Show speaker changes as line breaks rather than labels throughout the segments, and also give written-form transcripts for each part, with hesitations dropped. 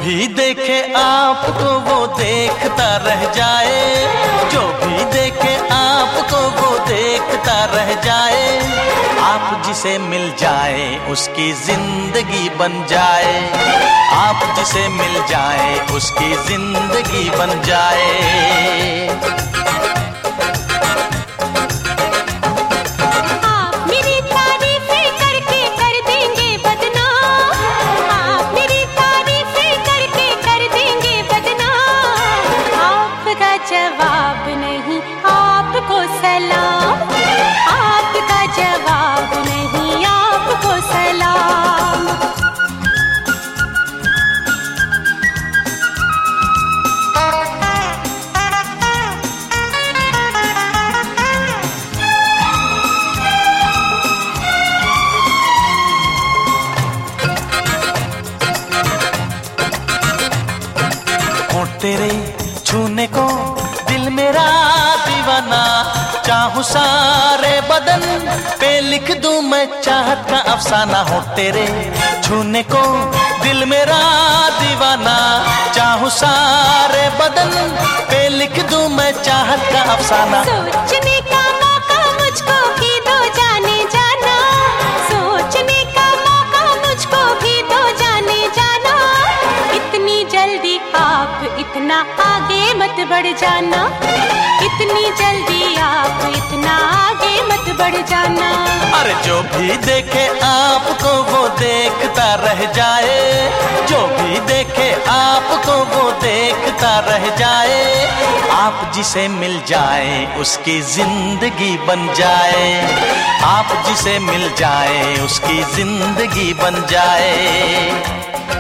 भी देखे आपको वो देखता रह जाए, जो भी देखे आपको वो देखता रह जाए। आप जिसे मिल जाए उसकी जिंदगी बन जाए, आप जिसे मिल जाए उसकी जिंदगी बन जाए।
जवाब नहीं आपको सलाम, आपका जवाब नहीं आपको सलाम।
होंठ तेरे छूने को दिल मेरा दीवाना, चाहूं सारे बदन पे लिख दूं मैं चाहत का अफसाना। हो तेरे छूने को दिल मेरा दीवाना, चाहूं सारे बदन पे लिख दूं मैं चाहत का अफसाना।
सोचने का मौका मुझको भी दो जाने जाना, सोचने का मौका मुझको भी दो जाने जाना। इतनी जल्दी आप इतना आगे मत बढ़ जाना, इतनी जल्दी आप इतना आगे मत बढ़ जाना।
अरे जो भी देखे आपको वो देखता रह जाए, जो भी देखे आपको वो देखता रह जाए। आप जिसे मिल जाए उसकी जिंदगी बन जाए, आप जिसे मिल जाए उसकी जिंदगी बन जाए।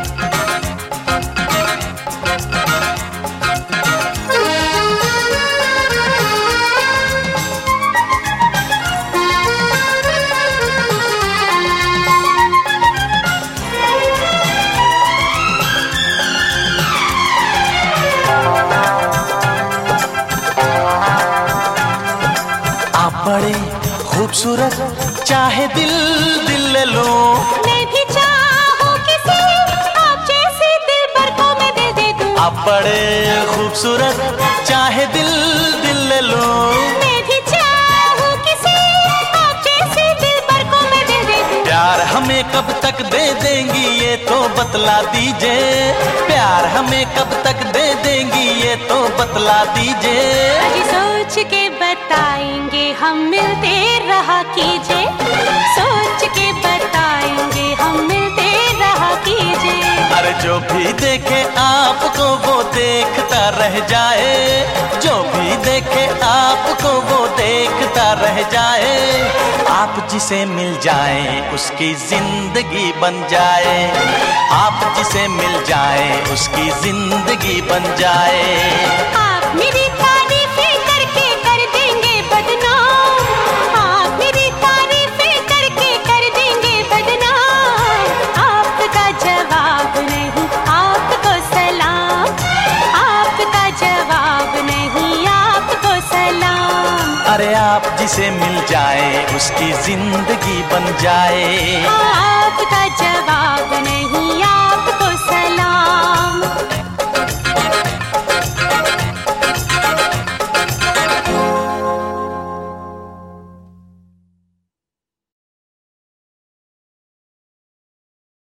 बड़े खूबसूरत चाहे दिल दिल ले लो,
मैं भी चाहूं किसी आप जैसे दिलबर को मैं दिल दे दूं।
आप बड़े खूबसूरत चाहे दिल दिल ले लो,
मैं भी चाहूं किसी आप जैसे दिलबर को मैं दिल दे दूं।
प्यार हमें कब तक दे देंगी ये तो बतला दीजिए, प्यार हमें कब तक दे देंगी ये तो बतला दीजिए।
अभी सोच के बताएंगे हम मिलते रहा कीजिए, सोच के बताएंगे हम मिलते रहा कीजिए।
अरे जो भी देखे आपको वो देखता रह जाए, जो भी देखे आपको वो देखता रह जाए। आप जिसे मिल जाए उसकी जिंदगी बन जाए, आप जिसे मिल जाए उसकी जिंदगी बन जाए।
आप मेरी तारीफें करके कर देंगे बदनाम, आप मेरी तारीफें करके कर देंगे बदनाम। आपका जवाब नहीं आपको सलाम, आपका जवाब नहीं आपको सलाम।
अरे आप जिसे मिल जाए उसकी जिंदगी बन जाए,
आपका